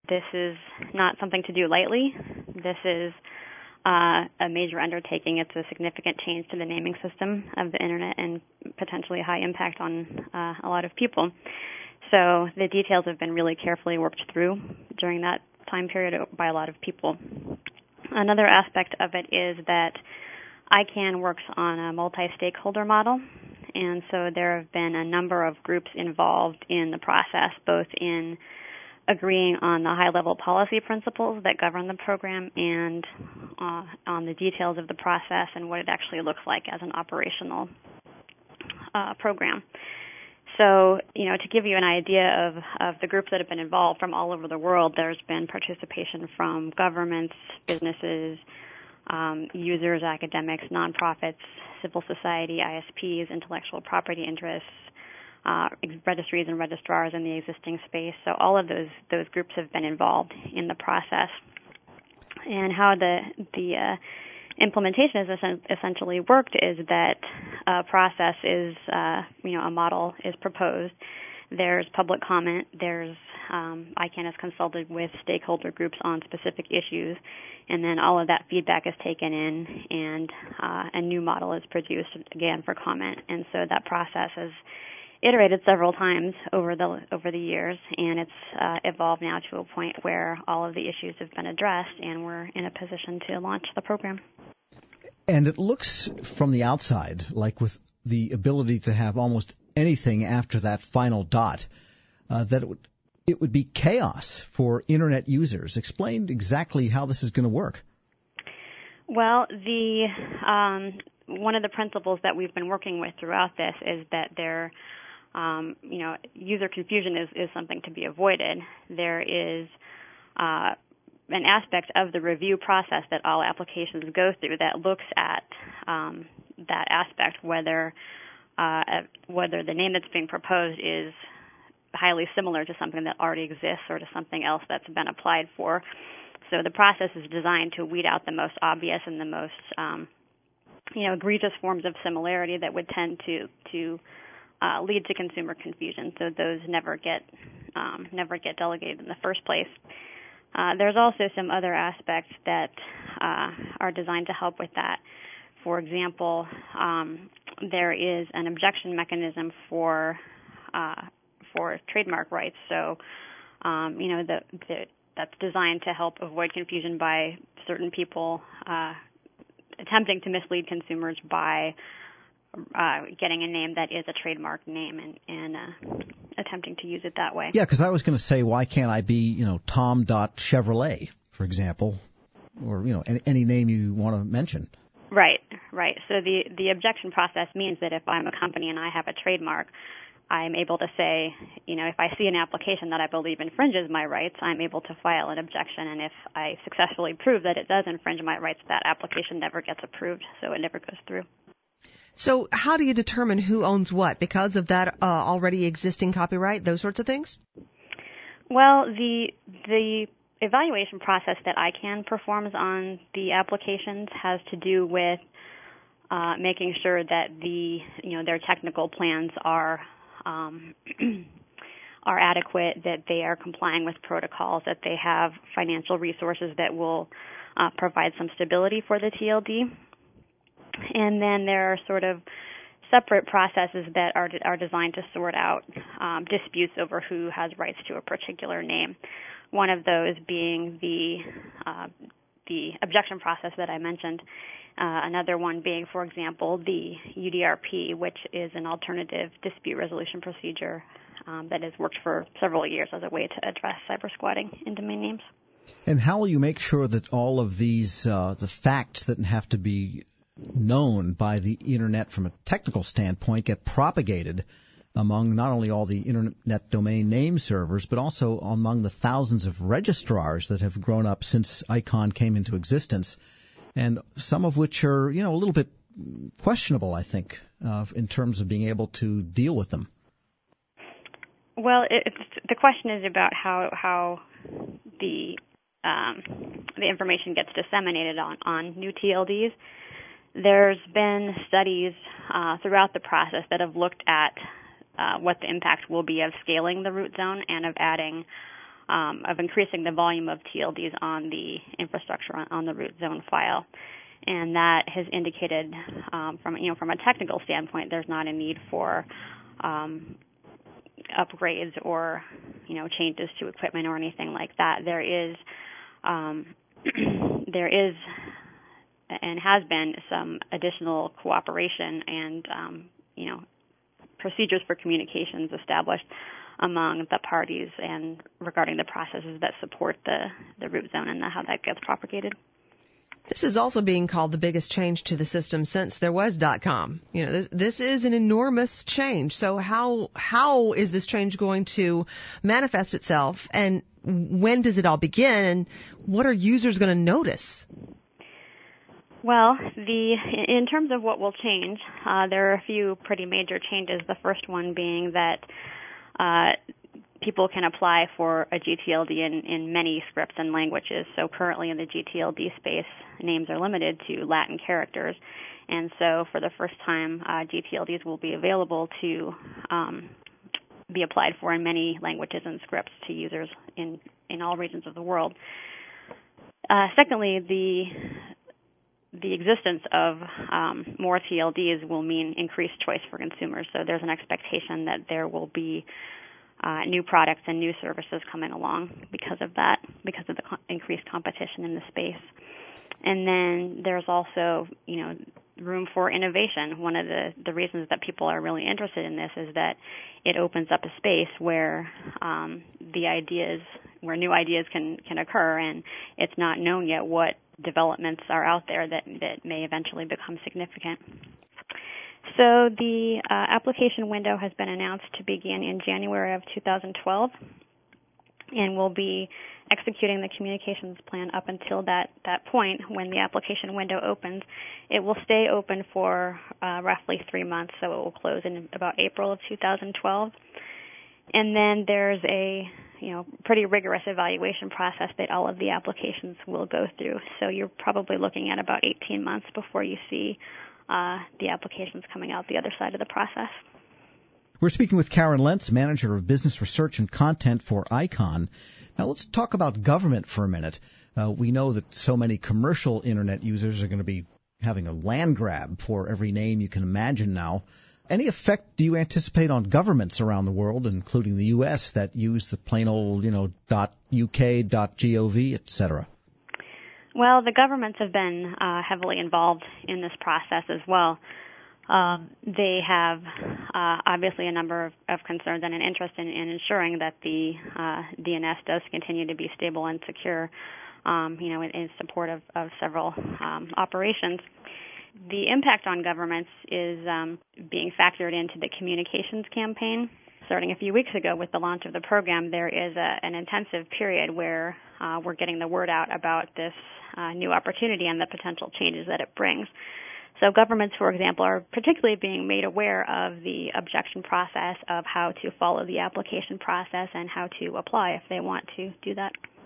this is not something to do lightly. This is a major undertaking. It's a significant change to the naming system of the Internet and potentially a high impact on a lot of people. So the details have been really carefully worked through during that time period by a lot of people. Another aspect of it is that ICANN works on a multi-stakeholder model, and so there have been a number of groups involved in the process, both in agreeing on the high-level policy principles that govern the program and on the details of the process and what it actually looks like as an operational program. So, to give you an idea of the groups that have been involved from all over the world, there's been participation from governments, businesses, users, academics, nonprofits, civil society, ISPs, intellectual property interests, registries and registrars in the existing space. So all of those groups have been involved in the process. And how the implementation has essentially worked is that a process is, a model is proposed. There's public comment. There's ICANN has consulted with stakeholder groups on specific issues, and then all of that feedback is taken in, and a new model is produced again for comment. And so that process has iterated several times over the years, and it's evolved now to a point where all of the issues have been addressed, and we're in a position to launch the program. And it looks from the outside like with the ability to have almost anything after that final dot, that it would be chaos for Internet users. Explain exactly how this is going to work. Well, one of the principles that we've been working with throughout this is that user confusion is something to be avoided. There is an aspect of the review process that all applications go through that looks at that aspect, whether the name that's being proposed is highly similar to something that already exists or to something else that's been applied for. So the process is designed to weed out the most obvious and the most egregious forms of similarity that would tend to lead to consumer confusion. So those never get delegated in the first place. There's also some other aspects that are designed to help with that. For example, there is an objection mechanism for trademark rights. So, that's designed to help avoid confusion by certain people attempting to mislead consumers by getting a name that is a trademark name and attempting to use it that way. Yeah, because I was going to say, why can't I be, Tom.Chevrolet, for example, or, any name you want to mention? Right. So the objection process means that if I'm a company and I have a trademark, I'm able to say, if I see an application that I believe infringes my rights, I'm able to file an objection. And if I successfully prove that it does infringe my rights, that application never gets approved, so it never goes through. So how do you determine who owns what? Because of that already existing copyright, those sorts of things? Well, the evaluation process that ICANN performs on the applications has to do with making sure that their technical plans are adequate, that they are complying with protocols, that they have financial resources that will provide some stability for the TLD. And then there are sort of separate processes that are designed to sort out disputes over who has rights to a particular name. One of those being the objection process that I mentioned. Another one being, for example, the UDRP, which is an alternative dispute resolution procedure that has worked for several years as a way to address cyber squatting in domain names. And how will you make sure that all of these, the facts that have to be known by the Internet from a technical standpoint, get propagated among not only all the Internet domain name servers, but also among the thousands of registrars that have grown up since ICANN came into existence, and some of which are, a little bit questionable, I think, in terms of being able to deal with them? Well, the question is about how the information gets disseminated on new TLDs. There's been studies throughout the process that have looked at what the impact will be of scaling the root zone and of adding of increasing the volume of TLDs on the infrastructure on the root zone file. And that has indicated, from a technical standpoint, there's not a need for upgrades or, changes to equipment or anything like that. There is and has been some additional cooperation and, procedures for communications established among the parties and regarding the processes that support the root zone and how that gets propagated. This is also being called the biggest change to the system since there was .com. This is an enormous change. So how is this change going to manifest itself, and when does it all begin, and what are users going to notice? Well, in terms of what will change, there are a few pretty major changes. The first one being that people can apply for a GTLD in many scripts and languages. So currently in the GTLD space, names are limited to Latin characters. And so for the first time, GTLDs will be available to be applied for in many languages and scripts to users in all regions of the world. Secondly, the existence of more TLDs will mean increased choice for consumers. So there's an expectation that there will be new products and new services coming along because of that, because of the increased competition in the space. And then there's also, room for innovation. One of the reasons that people are really interested in this is that it opens up a space where where new ideas can occur, and it's not known yet what developments are out there that may eventually become significant. So the application window has been announced to begin in January of 2012, and we'll be executing the communications plan up until that point when the application window opens. It will stay open for roughly 3 months, so it will close in about April of 2012. And then there's a pretty rigorous evaluation process that all of the applications will go through. So you're probably looking at about 18 months before you see the applications coming out the other side of the process. We're speaking with Karen Lentz, Manager of Business Research and Content for ICON. Now let's talk about government for a minute. We know that so many commercial Internet users are going to be having a land grab for every name you can imagine now. Any effect do you anticipate on governments around the world, including the U.S., that use the plain old, .uk, .gov, etc.? Well, the governments have been heavily involved in this process as well. They have obviously a number of concerns and an interest in ensuring that the DNS does continue to be stable and secure, in support of several operations. The impact on governments is being factored into the communications campaign. Starting a few weeks ago with the launch of the program, there is an intensive period where we're getting the word out about this new opportunity and the potential changes that it brings. So governments, for example, are particularly being made aware of the objection process, of how to follow the application process and how to apply if they want to do that.